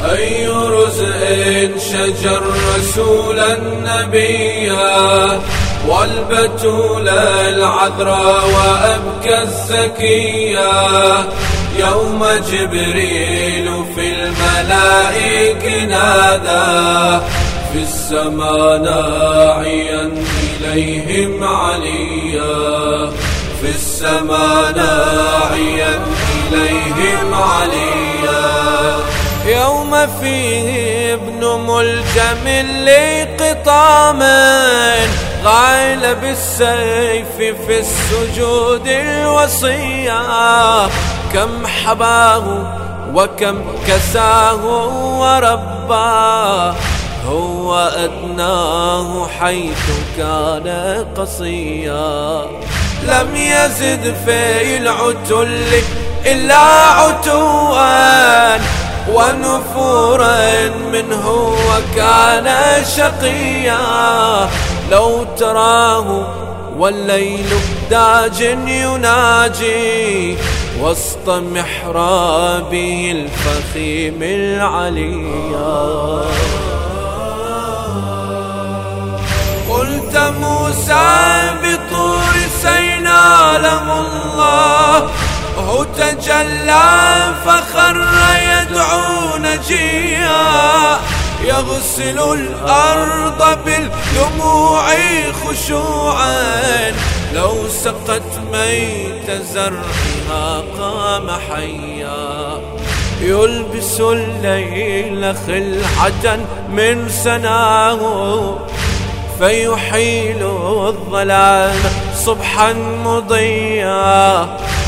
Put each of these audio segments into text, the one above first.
أي رزء شجر رسولا نبيا والبتول العذراء وأبكى الزكية يوم جبريل في الملائك نادى في السماء ناعيا إليهم عليا في السماء ناعيا إليهم عليا يوم فيه ابن ملجم لقطام غايل بالسيف في السجود الوصية كم حباه وكم كساه ورباه هو أدناه حيث كان قصيا لم يزد في العتل إلا عتوا ونفورا منه وكان شقيا لو تراه والليل داج يناجي وسط محرابه الفخيم العليا قلت موسى بطور سيناء له الله هو تجلى فخر يدعو نجيا يغسل الأرض بالدموع خشوعا لو سقت ميت زرعها قام حيا يلبس الليل خلعة من سناه فيحيل الظلام صبحا مضيا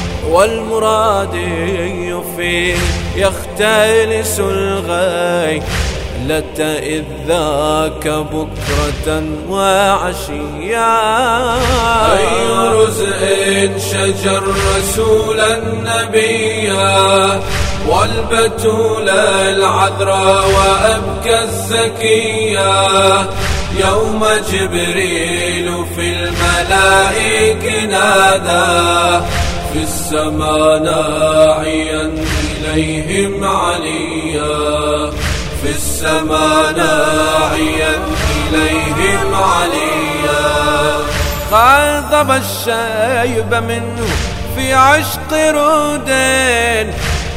والمرادي فيه يختلس الغي إذ ذاك بكرة وعشيا أي رزء شجر رسولا نبيا والبتول العذراء وأبكى الزكية يوم جبريل في الملائك نادى في السماء ناعيا إليهم عليا في السماء ناعيا إليهم عليا خاضب الشيب منه في عشق رودين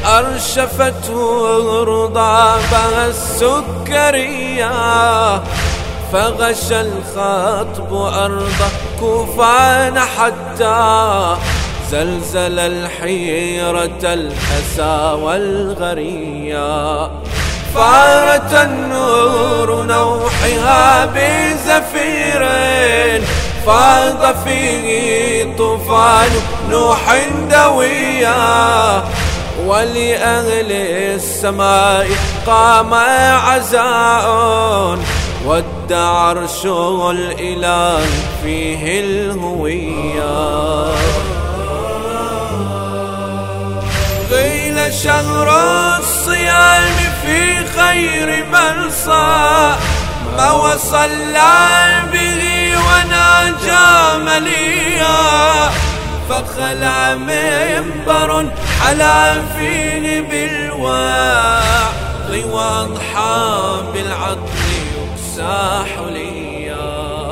أرشفته رضابها السكرية فغشى الخطب أرض كوفان حتى زلزل الحيرة الأسى والغريا فارت النور نوحها بزفير فاض فيه طوفان نوح دويا ولأهل السماء قام عزاء ود عرش الإله فيه الهوية غيل شهر الصيام في خير من صام ما وصل به وناجى مليا فخلع منبر حلا فيه بالواعظ واضحى بالعدل يكسى حليا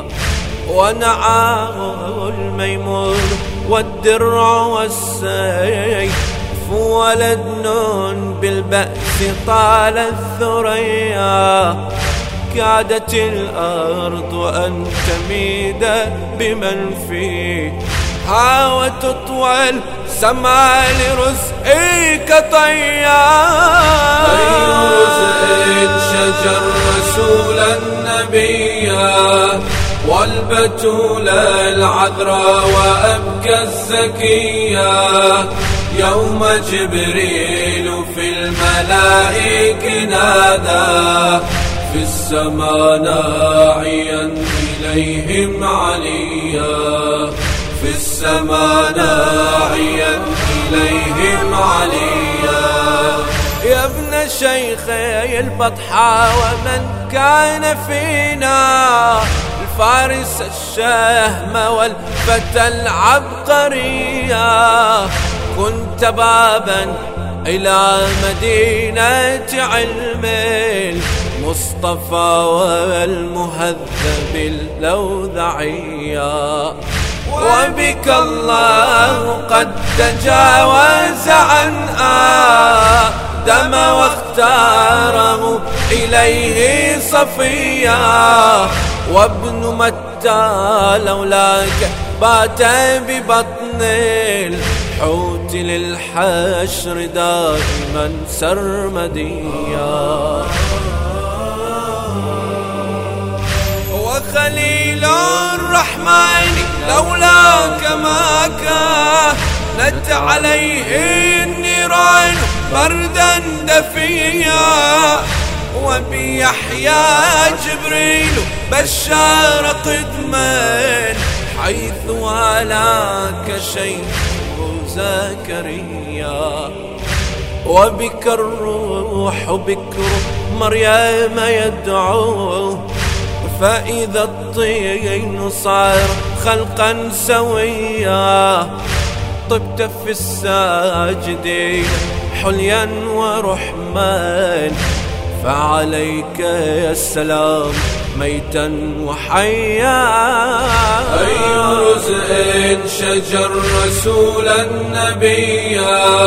ونعاه الميمون والدرع والسيف ولد نون بالبأس طال الثريا كادت الأرض أن تميد بمن فيه هاوت تطول سما لرزقك طيا أي رزق شجر رسولا نبيا والبتول العذراء وأبكى الزكية يوم جبريل في الملائك نادى في السماء ناعيا إليهم عليا في السماء ناعيا إليهم عليا يا ابن شيخي البطحاء ومن كان فينا الفارس الشهم والفتى العبقرية كنت بابا إلى مدينة علم المصطفى والمهذب اللوذعية. وبك الله قد تجاوز عن آدم واختاره إليه صفيا. وابن متى لولاك بات ببطن الحوت للحشر دائما سرمديا. وخليل الرحمن لولاك ما كانت عليه النيران بردا دفيا. وبيحيى جبريل بشار قدما حيث ولاك شيخ زكريا. وبك الروح بكر مريم يدعو فإذا الطين صار خلقا سويا. طبت في الساجدين حليا ورحمن فعليك يا السلام ميتا وحيا. أي رزء شجر رسول النبي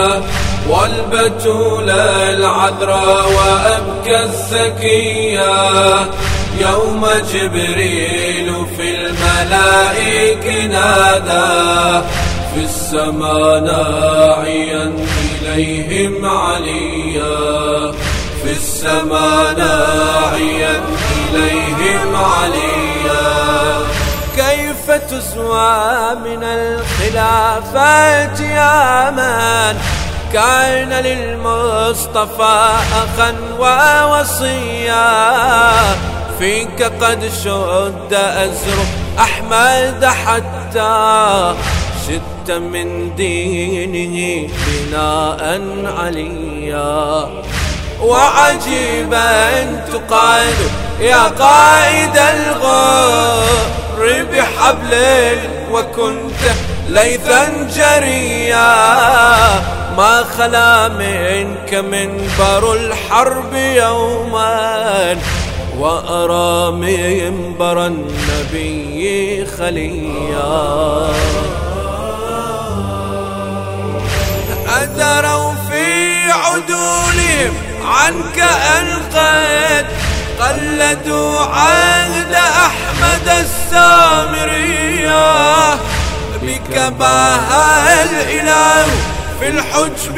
والبتول العذراء وأبكى الزكية. يوم جبريل في الملائك نادى في السماء ناعيا إليهم عليا. في السماء ناعيا إليهم عليا. كيف تزوى من الخلافات يا من كان للمصطفى أخا ووصيا. فيك قد شد أزر أحمد حتى شدت من دينه بناء عليا. وعجيبا تقال يا قائد الغر بحبل وكنت ليثا جريا. ما خلا منك منبر الحرب يوما وأرى منبر النبي خليا. أدروا في عدولهم عنك أن قد قلدوا عهد أحمد السامرية. بك باها الإله في الحجب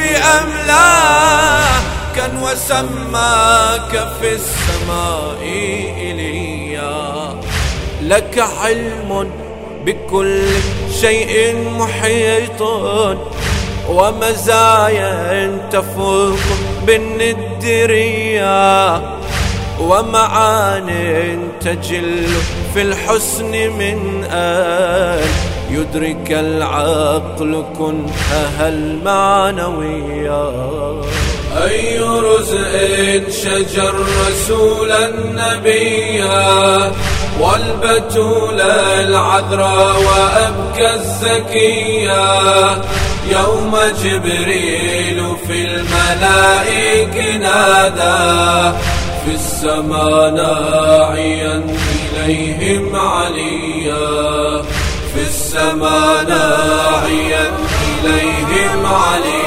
أملاكا وسماك في السماء إليا. لك علم بكل شيء محيط ومزايا تفوق بالندرية. ومعان تجل في الحسن من أن يدرك العقل كنها المعنوية. أي رزء شجر رسول النبي والبتول العذراء وأبكى الزكية. يوم جبريل في الملائك نادى في السماء ناعيا إليهم عليا. في السماء ناعيا إليهم عليا.